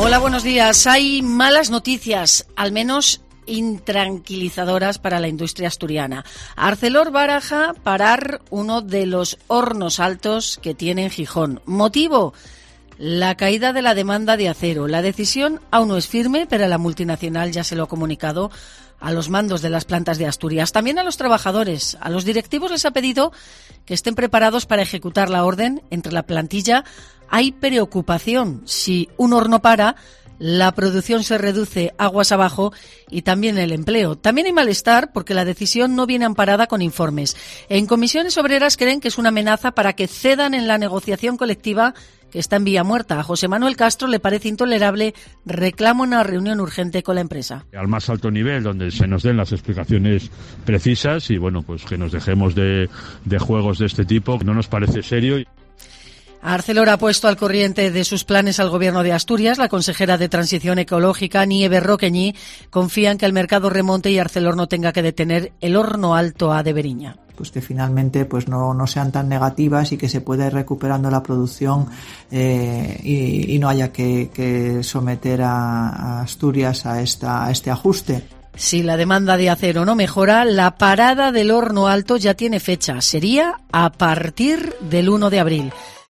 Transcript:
Hola, buenos días. Hay malas noticias, al menos intranquilizadoras para la industria asturiana. Arcelor baraja parar uno de los hornos altos que tiene en Gijón. ¿Motivo? La caída de la demanda de acero. La decisión aún no es firme, pero la multinacional ya se lo ha comunicado a los mandos de las plantas de Asturias. También a los trabajadores, a los directivos les ha pedido que estén preparados para ejecutar la orden. Entre la plantilla hay preocupación. Si un horno para, la producción se reduce aguas abajo y también el empleo. También hay malestar porque la decisión no viene amparada con informes. En Comisiones Obreras creen que es una amenaza para que cedan en la negociación colectiva que está en vía muerta. A José Manuel Castro le parece intolerable, reclama una reunión urgente con la empresa. Al más alto nivel, donde se nos den las explicaciones precisas y bueno, pues que nos dejemos de juegos de este tipo, no nos parece serio. Arcelor ha puesto al corriente de sus planes al Gobierno de Asturias. La consejera de Transición Ecológica, Nieve Roqueñi, confía en que el mercado remonte y Arcelor no tenga que detener el horno alto A de Beriña. Pues que finalmente pues no sean tan negativas y que se pueda ir recuperando la producción y no haya que someter a Asturias a este ajuste. Si la demanda de acero no mejora, la parada del horno alto ya tiene fecha. Sería a partir del 1 de abril.